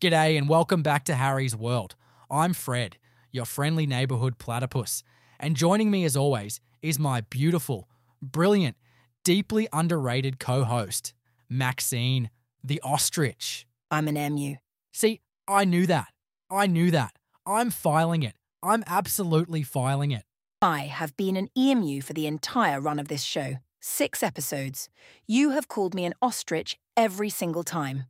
G'day and welcome back to Harry's World. I'm Fred, your friendly neighbourhood platypus, and joining me as always is my beautiful, brilliant, deeply underrated co-host, Maxine, the ostrich. I'm an emu. See, I knew that. I'm filing it. I'm absolutely filing it. I have been an emu for the entire run of this show. 6 episodes. You have called me an ostrich every single time.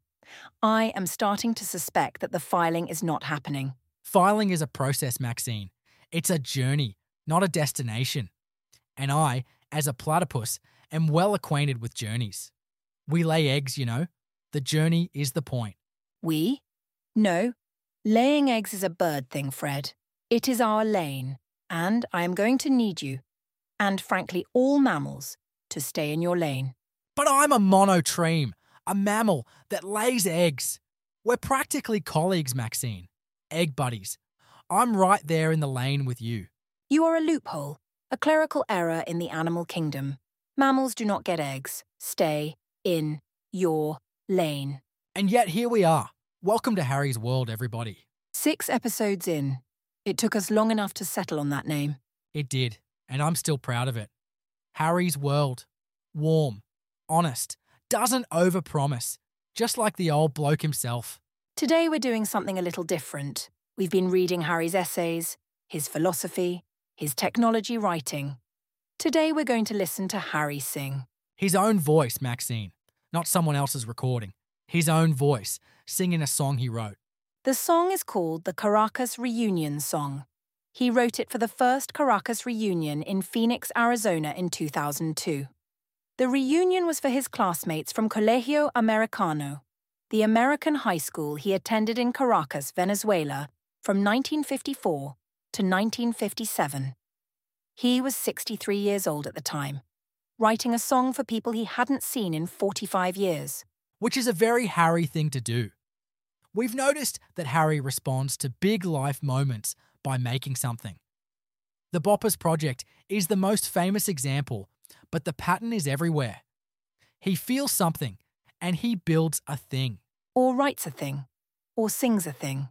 I am starting to suspect that the filing is not happening. Filing is a process, Maxine. It's a journey, not a destination. And I, as a platypus, am well acquainted with journeys. We lay eggs, you know. The journey is the point. We? No. Laying eggs is a bird thing, Fred. It is our lane, and I am going to need you, and frankly all mammals, to stay in your lane. But I'm a monotreme, a mammal that lays eggs. We're practically colleagues, Maxine. Egg buddies. I'm right there in the lane with you. You are a loophole, a clerical error in the animal kingdom. Mammals do not get eggs. Stay in your lane. And yet here we are. Welcome to Harry's World, everybody. 6 episodes in. It took us long enough to settle on that name. It did, and I'm still proud of it. Harry's World. Warm, honest, doesn't overpromise, just like the old bloke himself. Today we're doing something a little different. We've been reading Harry's essays, his philosophy, his technology writing. Today we're going to listen to Harry sing. His own voice, Maxine, not someone else's recording. His own voice, singing a song he wrote. The song is called the Caracas Reunion Song. He wrote it for the first Caracas reunion in Phoenix, Arizona in 2002. The reunion was for his classmates from Colegio Americano, the American high school he attended in Caracas, Venezuela, from 1954 to 1957. He was 63 years old at the time, writing a song for people he hadn't seen in 45 years. Which is a very Harry thing to do. We've noticed that Harry responds to big life moments by making something. The Boppers Project is the most famous example, but the pattern is everywhere. He feels something, and he builds a thing. Or writes a thing, or sings a thing.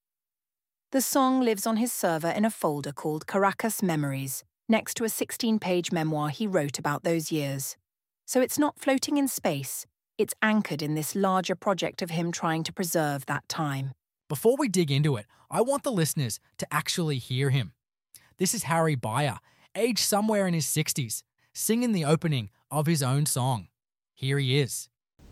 The song lives on his server in a folder called Caracas Memories, next to a 16-page memoir he wrote about those years. So it's not floating in space, it's anchored in this larger project of him trying to preserve that time. Before we dig into it, I want the listeners to actually hear him. This is Harry Bayer, aged somewhere in his 60s, singing the opening of his own song. Here he is.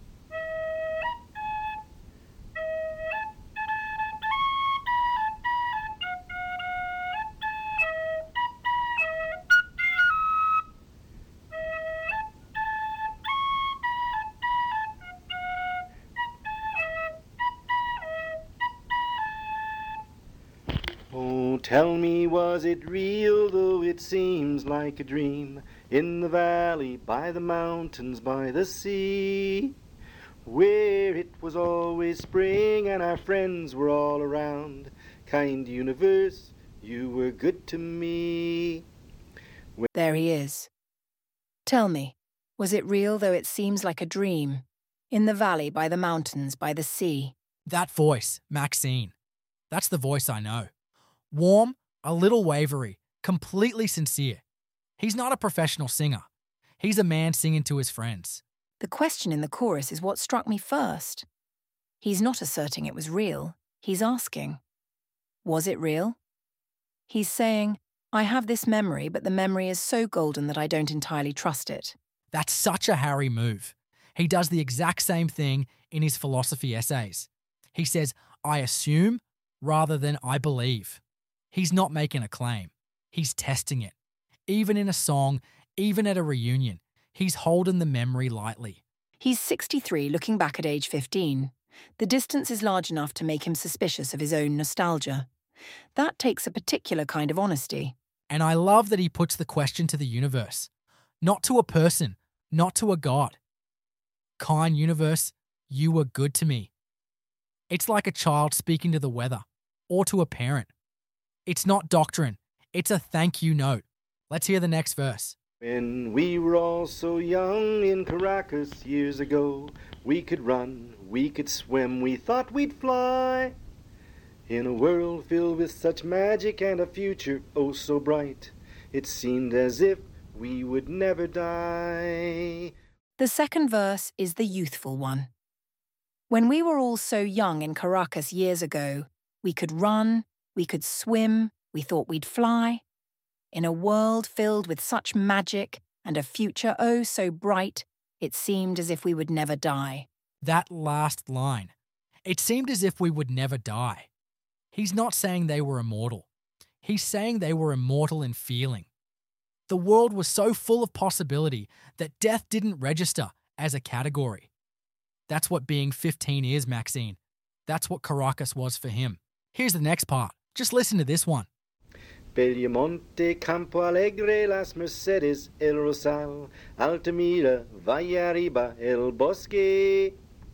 Oh, tell me, was it real, though it seems like a dream, in the valley, by the mountains, by the sea, where it was always spring and our friends were all around. Kind universe, you were good to me. There he is. Tell me, was it real, though it seems like a dream, in the valley, by the mountains, by the sea? That voice, Maxine. That's the voice I know. Warm, a little wavery, completely sincere. He's not a professional singer. He's a man singing to his friends. The question in the chorus is what struck me first. He's not asserting it was real. He's asking, was it real? He's saying, I have this memory, but the memory is so golden that I don't entirely trust it. That's such a Harry move. He does the exact same thing in his philosophy essays. He says, I assume rather than I believe. He's not making a claim. He's testing it. Even in a song, even at a reunion, he's holding the memory lightly. He's 63 looking back at age 15. The distance is large enough to make him suspicious of his own nostalgia. That takes a particular kind of honesty. And I love that he puts the question to the universe. Not to a person, not to a god. Kind universe, you were good to me. It's like a child speaking to the weather, or to a parent. It's not doctrine, it's a thank you note. Let's hear the next verse. When we were all so young in Caracas years ago, we could run, we could swim, we thought we'd fly. In a world filled with such magic and a future oh so bright, it seemed as if we would never die. The second verse is the youthful one. When we were all so young in Caracas years ago, we could run, we could swim, we thought we'd fly. In a world filled with such magic and a future oh so bright, it seemed as if we would never die. That last line. It seemed as if we would never die. He's not saying they were immortal. He's saying they were immortal in feeling. The world was so full of possibility that death didn't register as a category. That's what being 15 is, Maxine. That's what Caracas was for him. Here's the next part. Just listen to this one. Bellomonte, Campo Alegre, Las Mercedes, El Rosal, Altamira, Valle Arriba, El Bosque,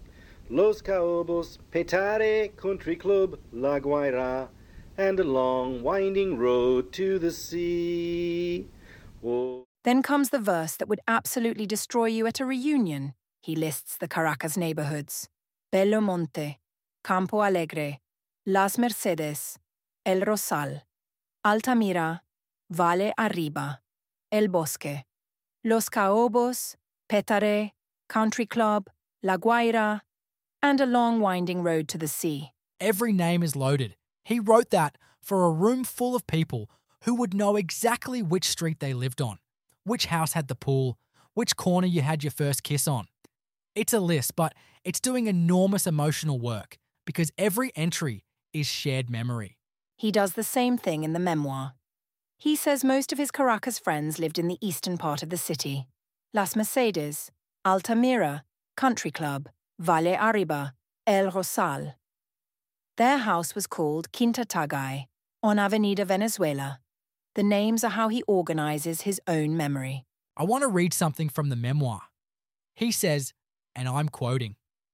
Los Caobos, Petare, Country Club, La Guaira, and a long winding road to the sea. Oh. Then comes the verse that would absolutely destroy you at a reunion. He lists the Caracas neighborhoods. Bellomonte, Campo Alegre, Las Mercedes, El Rosal, Altamira, Valle Arriba, El Bosque, Los Caobos, Petare, Country Club, La Guaira, and a long winding road to the sea. Every name is loaded. He wrote that for a room full of people who would know exactly which street they lived on, which house had the pool, which corner you had your first kiss on. It's a list, but it's doing enormous emotional work because every entry is shared memory. He does the same thing in the memoir. He says most of his Caracas friends lived in the eastern part of the city. Las Mercedes, Altamira, Country Club, Valle Arriba, El Rosal. Their house was called Quinta Tagay, on Avenida Venezuela. The names are how he organizes his own memory. I want to read something from the memoir. He says, and I'm quoting,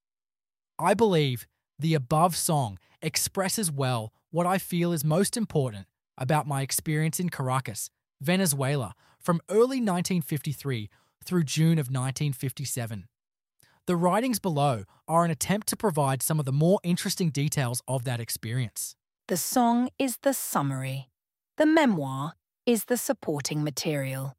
"I believe the above song expresses well what I feel is most important about my experience in Caracas, Venezuela, from early 1953 through June of 1957. The writings below are an attempt to provide some of the more interesting details of that experience." The song is the summary. The memoir is the supporting material.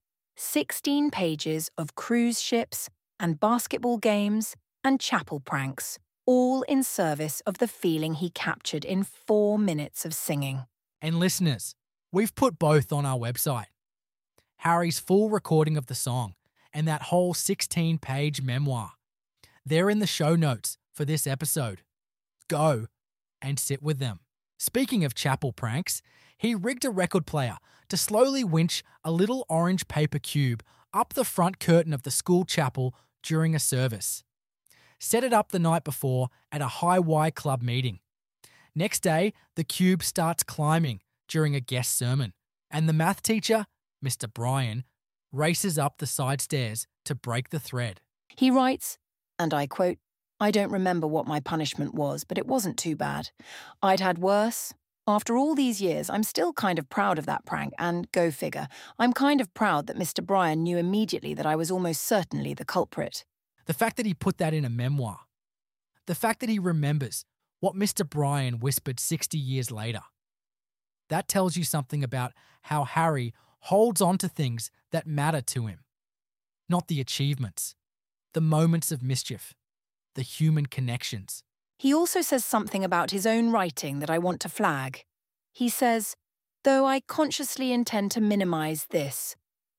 16 pages of cruise ships and basketball games and chapel pranks, all in service of the feeling he captured in 4 minutes of singing. And listeners, we've put both on our website. Harry's full recording of the song and that whole 16-page memoir. They're in the show notes for this episode. Go and sit with them. Speaking of chapel pranks, he rigged a record player to slowly winch a little orange paper cube up the front curtain of the school chapel during a service. Set it up the night before at a high Y club meeting. Next day, the cube starts climbing during a guest sermon, and the math teacher, Mr. Bryan, races up the side stairs to break the thread. He writes, and I quote, "I don't remember what my punishment was, but it wasn't too bad. I'd had worse. After all these years, I'm still kind of proud of that prank, and go figure, I'm kind of proud that Mr. Bryan knew immediately that I was almost certainly the culprit." The fact that he put that in a memoir. The fact that he remembers what Mr. Bryan whispered 60 years later. That tells you something about how Harry holds on to things that matter to him. Not the achievements, the moments of mischief, the human connections. He also says something about his own writing that I want to flag. He says, "Though I consciously intend to minimize this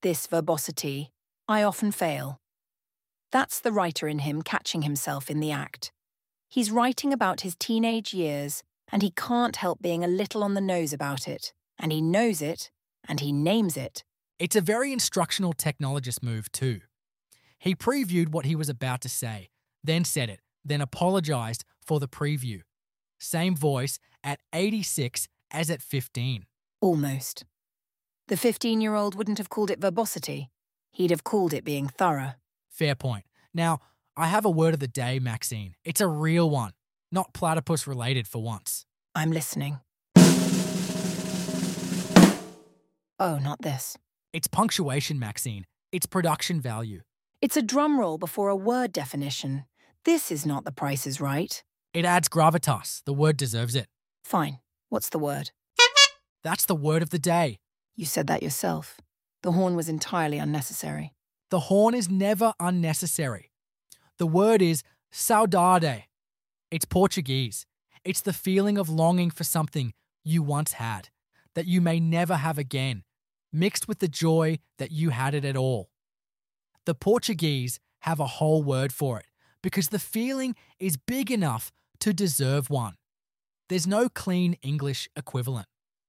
verbosity, I often fail." That's the writer in him catching himself in the act. He's writing about his teenage years, and he can't help being a little on the nose about it. And he knows it, and he names it. It's a very instructional technologist move too. He previewed what he was about to say, then said it, then apologized for the preview. Same voice at 86 as at 15. Almost. The 15-year-old wouldn't have called it verbosity. He'd have called it being thorough. Fair point. Now, I have a word of the day, Maxine. It's a real one, not platypus related for once. I'm listening. Oh, not this. It's punctuation, Maxine. It's production value. It's a drum roll before a word definition. This is not The Price is Right. It adds gravitas. The word deserves it. Fine. What's the word? That's the word of the day. You said that yourself. The horn was entirely unnecessary. The horn is never unnecessary. The word is saudade. It's Portuguese. It's the feeling of longing for something you once had, that you may never have again, mixed with the joy that you had it at all. The Portuguese have a whole word for it because the feeling is big enough to deserve one. There's no clean English equivalent.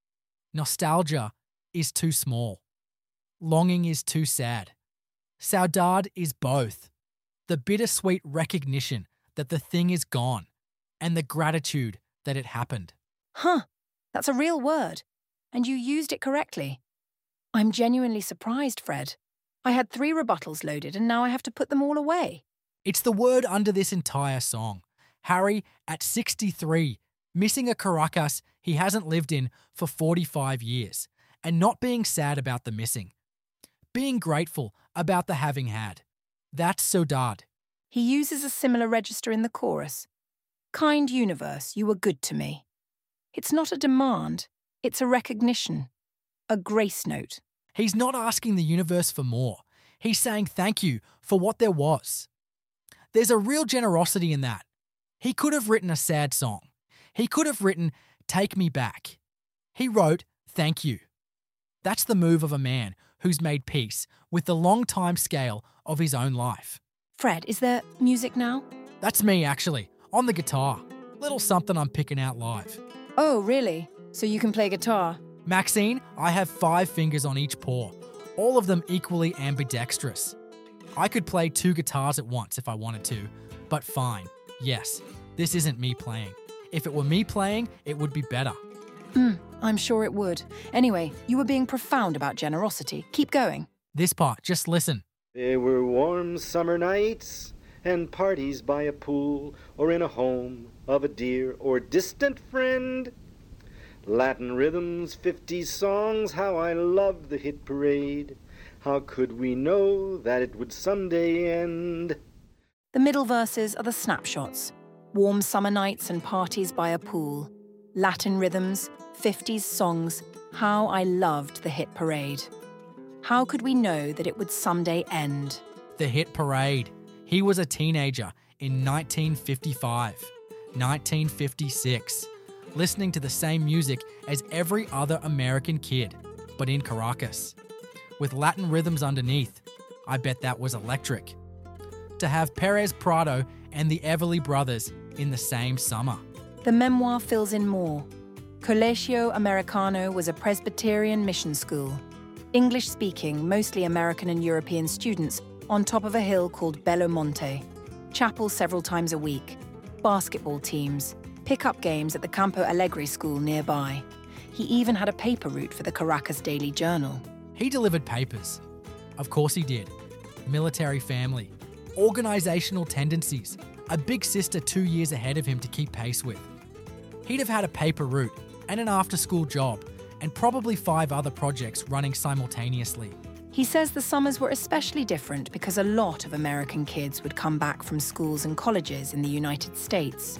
Nostalgia is too small. Longing is too sad. Saudade is both. The bittersweet recognition that the thing is gone and the gratitude that it happened. Huh, that's a real word. And you used it correctly. I'm genuinely surprised, Fred. I had 3 rebuttals loaded and now I have to put them all away. It's the word under this entire song. Harry, at 63, missing a Caracas he hasn't lived in for 45 years, and not being sad about the missing. Being grateful about the having had. That's saudade. He uses a similar register in the chorus. Kind universe, you were good to me. It's not a demand, it's a recognition. A grace note. He's not asking the universe for more. He's saying thank you for what there was. There's a real generosity in that. He could have written a sad song. He could have written Take Me Back. He wrote thank you. That's the move of a man who's made peace with the long time scale of his own life. Fred, is there music now? That's me, actually, on the guitar. Little something I'm picking out live. Oh, really? So you can play guitar? Maxine, I have 5 fingers on each paw, all of them equally ambidextrous. I could play 2 guitars at once if I wanted to, but fine. Yes, this isn't me playing. If it were me playing, it would be better. I'm sure it would. Anyway, you were being profound about generosity. Keep going. This part, just listen. There were warm summer nights and parties by a pool or in a home of a dear or distant friend. Latin rhythms, 50s songs, how I loved the hit parade. How could we know that it would someday end? The middle verses are the snapshots. Warm summer nights and parties by a pool. Latin rhythms, 50s songs, how I loved the hit parade. How could we know that it would someday end? The hit parade. He was a teenager in 1955, 1956, listening to the same music as every other American kid, but in Caracas. With Latin rhythms underneath, I bet that was electric. To have Perez Prado and the Everly Brothers in the same summer. The memoir fills in more. Colegio Americano was a Presbyterian mission school. English-speaking, mostly American and European students on top of a hill called Belo Monte. Chapel several times a week. Basketball teams. Pick-up games at the Campo Alegre school nearby. He even had a paper route for the Caracas Daily Journal. He delivered papers. Of course he did. Military family. Organisational tendencies. A big sister 2 years ahead of him to keep pace with. He'd have had a paper route and an after-school job and probably 5 other projects running simultaneously. He says the summers were especially different because a lot of American kids would come back from schools and colleges in the United States.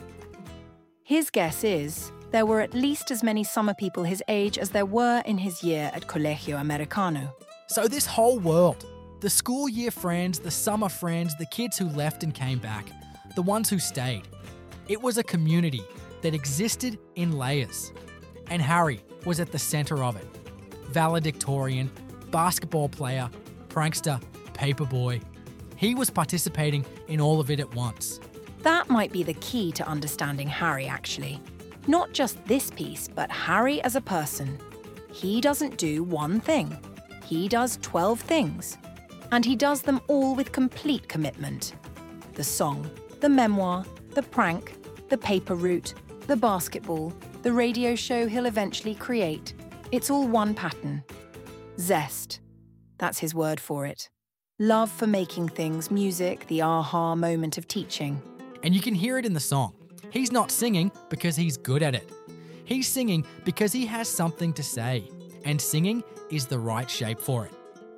His guess is there were at least as many summer people his age as there were in his year at Colegio Americano. So this whole world, the school year friends, the summer friends, the kids who left and came back, the ones who stayed, it was a community that existed in layers. And Harry was at the centre of it. Valedictorian, basketball player, prankster, paperboy. He was participating in all of it at once. That might be the key to understanding Harry, actually. Not just this piece, but Harry as a person. He doesn't do one thing. He does 12 things. And he does them all with complete commitment. The song, the memoir, the prank, the paper route, the basketball, the radio show he'll eventually create. It's all one pattern. Zest. That's his word for it. Love for making things, music, the aha moment of teaching. And you can hear it in the song. He's not singing because he's good at it. He's singing because he has something to say. And singing is the right shape for it.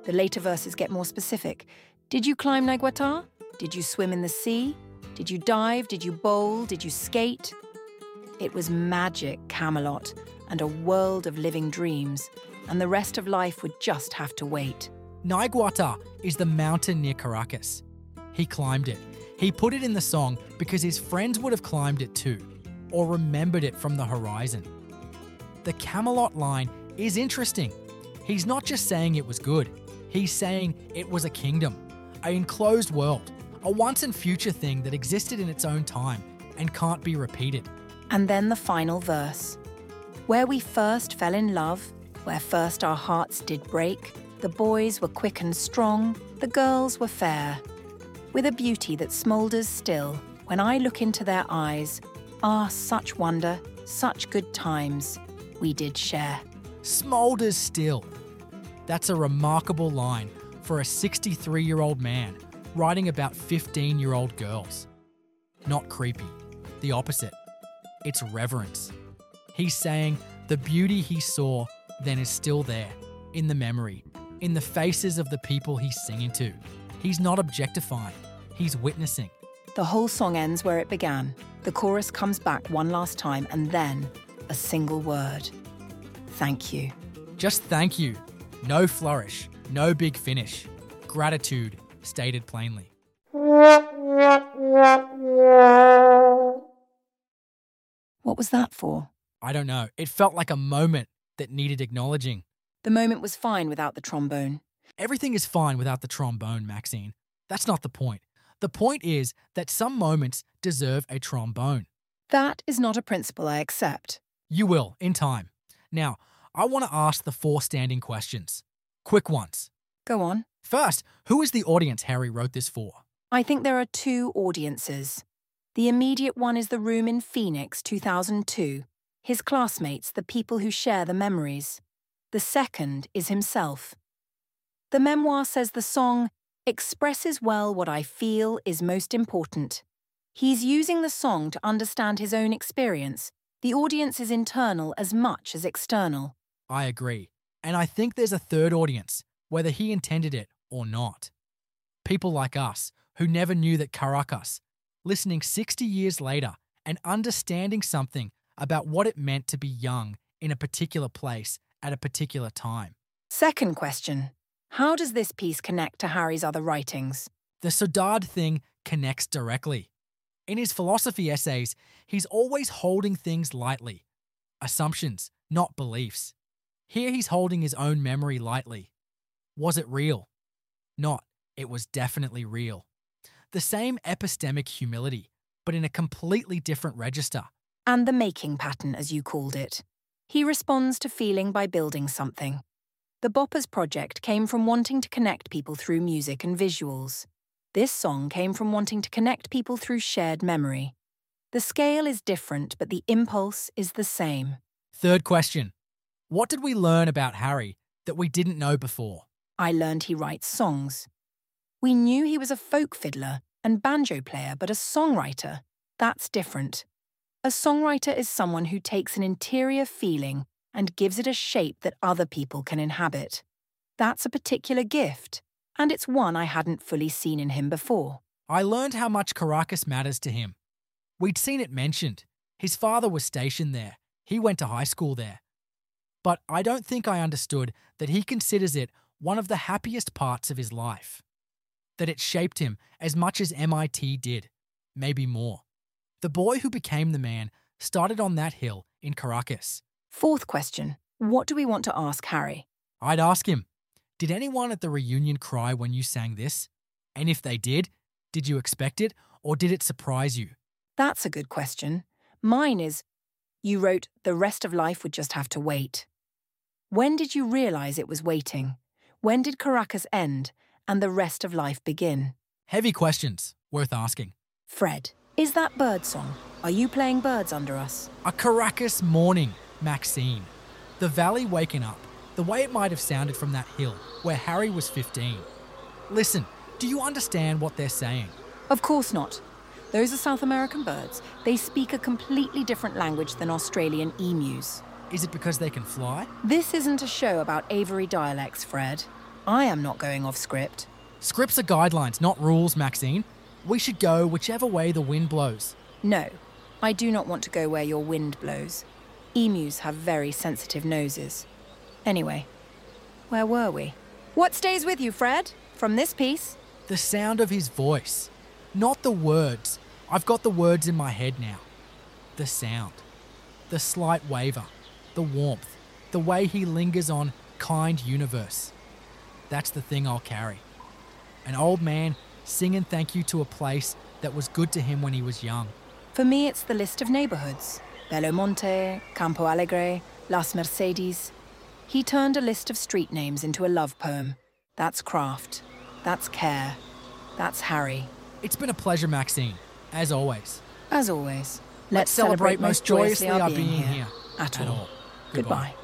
The later verses get more specific. Did you climb Naiguatá? Did you swim in the sea? Did you dive? Did you bowl? Did you skate? It was magic, Camelot, and a world of living dreams, and the rest of life would just have to wait. Naiguatá is the mountain near Caracas. He climbed it. He put it in the song because his friends would have climbed it too, or remembered it from the horizon. The Camelot line is interesting. He's not just saying it was good. He's saying it was a kingdom, an enclosed world, a once and future thing that existed in its own time and can't be repeated. And then the final verse. Where we first fell in love, where first our hearts did break, the boys were quick and strong, the girls were fair. With a beauty that smoulders still, when I look into their eyes, such wonder, such good times we did share. Smoulders still. That's a remarkable line for a 63-year-old man writing about 15-year-old girls. Not creepy. The opposite. It's reverence. He's saying the beauty he saw then is still there, in the memory, in the faces of the people he's singing to. He's not objectifying, he's witnessing. The whole song ends where it began. The chorus comes back one last time and then a single word. Thank you. Just thank you. No flourish, no big finish. Gratitude, stated plainly. What was that for? I don't know. It felt like a moment that needed acknowledging. The moment was fine without the trombone. Everything is fine without the trombone, Maxine. That's not the point. The point is that some moments deserve a trombone. That is not a principle I accept. You will, in time. Now, I want to ask the 4 standing questions. Quick ones. Go on. First, who is the audience Harry wrote this for? I think there are 2 audiences. The immediate one is the room in Phoenix, 2002. His classmates, the people who share the memories. The second is himself. The memoir says the song expresses well what I feel is most important. He's using the song to understand his own experience. The audience is internal as much as external. I agree. And I think there's a third audience, whether he intended it or not. People like us, who never knew that Caracas, listening 60 years later and understanding something about what it meant to be young in a particular place at a particular time. Second question. How does this piece connect to Harry's other writings? The Saudade thing connects directly. In his philosophy essays, he's always holding things lightly. Assumptions, not beliefs. Here he's holding his own memory lightly. Was it real? Not. It was definitely real. The same epistemic humility, but in a completely different register. And the making pattern, as you called it. He responds to feeling by building something. The Boppers project came from wanting to connect people through music and visuals. This song came from wanting to connect people through shared memory. The scale is different, but the impulse is the same. Third question. What did we learn about Harry that we didn't know before? I learned he writes songs. We knew he was a folk fiddler and banjo player, but a songwriter, that's different. A songwriter is someone who takes an interior feeling and gives it a shape that other people can inhabit. That's a particular gift, and it's one I hadn't fully seen in him before. I learned how much Caracas matters to him. We'd seen it mentioned. His father was stationed there. He went to high school there. But I don't think I understood that he considers it one of the happiest parts of his life. That it shaped him as much as MIT did, maybe more. The boy who became the man started on that hill in Caracas. Fourth question. What do we want to ask Harry? I'd ask him, did anyone at the reunion cry when you sang this? And if they did you expect it, or did it surprise you? That's a good question. Mine is, you wrote, the rest of life would just have to wait. When did you realize it was waiting? When did Caracas end and the rest of life begin? Heavy questions, worth asking. Fred, is that bird song? Are you playing birds under us? A Caracas morning, Maxine. The valley waking up, the way it might have sounded from that hill where Harry was 15. Listen, do you understand what they're saying? Of course not. Those are South American birds. They speak a completely different language than Australian emus. Is it because they can fly? This isn't a show about Avery dialects, Fred. I am not going off script. Scripts are guidelines, not rules, Maxine. We should go whichever way the wind blows. No, I do not want to go where your wind blows. Emus have very sensitive noses. Anyway, where were we? What stays with you, Fred, from this piece? The sound of his voice, not the words. I've got the words in my head now. The sound, the slight waver, the warmth, the way he lingers on kind universe. That's the thing I'll carry. An old man singing thank you to a place that was good to him when he was young. For me, it's the list of neighbourhoods. Bellomonte, Campo Alegre, Las Mercedes. He turned a list of street names into a love poem. That's craft. That's care. That's Harry. It's been a pleasure, Maxine, as always. As always, Let's celebrate most joyously our being here. At all. Goodbye.